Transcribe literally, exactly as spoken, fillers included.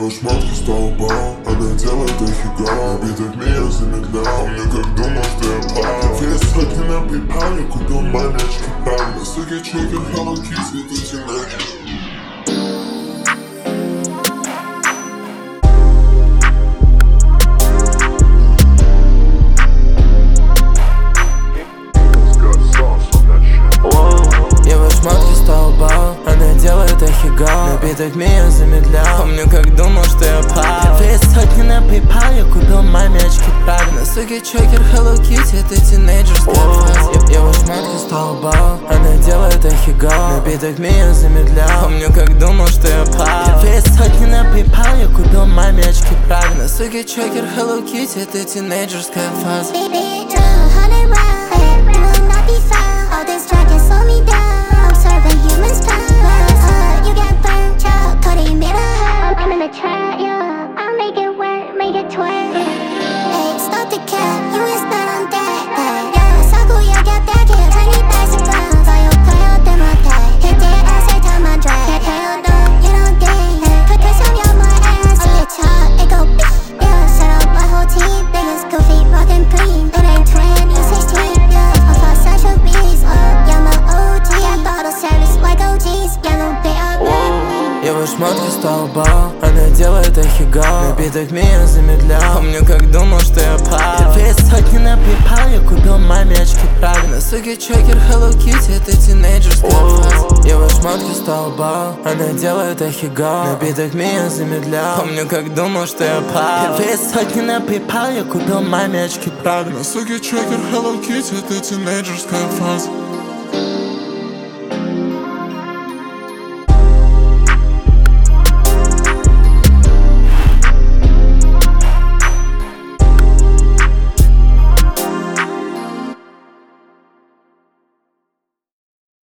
Делаешь шмотки столбом, она делает дофига. Набиток меня замедлял, помню, как думал, что я пал. Две сотни на PayPal, я купил маме очки правильно. Суки, чекер, Hello Kitty, ты тинейджер. Напиток меня замедлял, помню, как думал, что я пал. Две сотни на PayPal, я купил маме очки правильно. Суки, чекер, Hello Kitty, это тинейджерская фраза. Его шмотки столбал, она делает офигал. Напиток меня замедлял, помню, как думал, что я пал. Две сотни на PayPal, я купил маме очки правильно. Суки, чекер, Hello Kitty, это тинейджерская фаза. Его шмотки столбал, она делает офигал. Напиток меня замедлял, помню, как думал, что я пал. Две сотни на PayPal, я купил маме очки правильно. Суки, чекер, Hello Kitty, это тинейджерская фраза. Его шмотки столбал, она делает офигал. Напиток меня замедлял, помню, как думал, что я пал. Две сотни на PayPal, я купил маме очки правильно. Суки, чекер, Hello Kitty, это тинейджерская фаза.